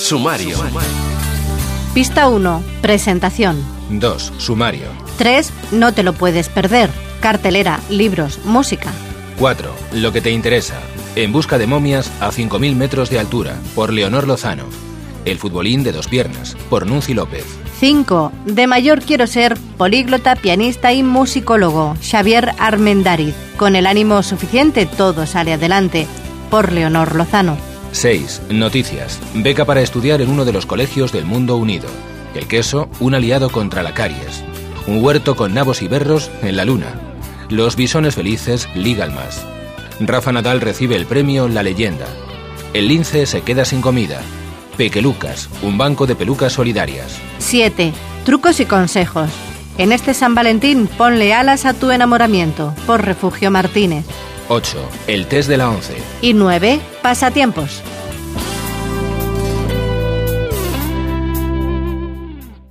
Sumario. Pista 1. Presentación. 2. Sumario. 3. No te lo puedes perder. Cartelera, libros, música. 4. Lo que te interesa. En busca de momias a 5.000 metros de altura, por Leonor Lozano. El futbolín de dos piernas, por Nunci López. 5. De mayor quiero ser políglota, pianista y musicólogo. Xavier Armendáriz. Con el ánimo suficiente todo sale adelante, por Leonor Lozano. 6. Noticias. Beca para estudiar en uno de los colegios del mundo unido. El queso, un aliado contra la caries. Un huerto con nabos y berros en la luna. Los bisones felices ligan más. Rafa Nadal recibe el premio La Leyenda. El lince se queda sin comida. Pequelucas, un banco de pelucas solidarias. 7. Trucos y consejos. En este San Valentín ponle alas a tu enamoramiento, por Refugio Martínez. 8. El test de la 11. Y 9. Pasatiempos.